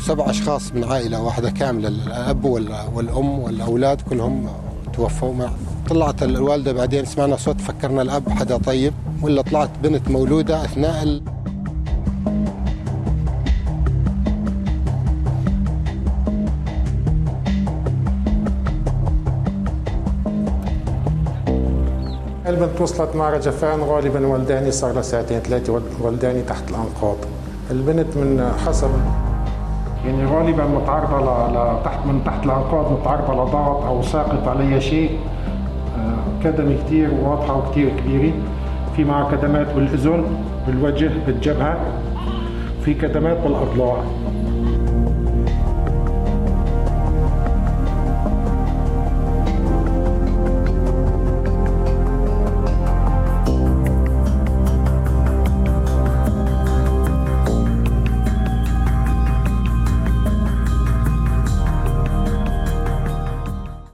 7 أشخاص من عائلة واحدة كاملة، الأب والأم والأولاد كلهم توفوا. طلعت الوالدة بعدين سمعنا صوت، فكرنا الأب حدا طيب، ولا طلعت بنت مولودة أثناء البنت وصلت مع رجفان، غالبا ولداني صار لها 2-3 ولداني تحت الأنقاض. البنت من حسب يعني غالبا متعرضة تحت الأنقاض، متعرضة لضغط أو ساقط عليها شيء. كدمة كتير واضحة وكتير كبيرة، في معها كدمات بالأذن، بالوجه، بالجبهة، في كدمات بالأضلاع.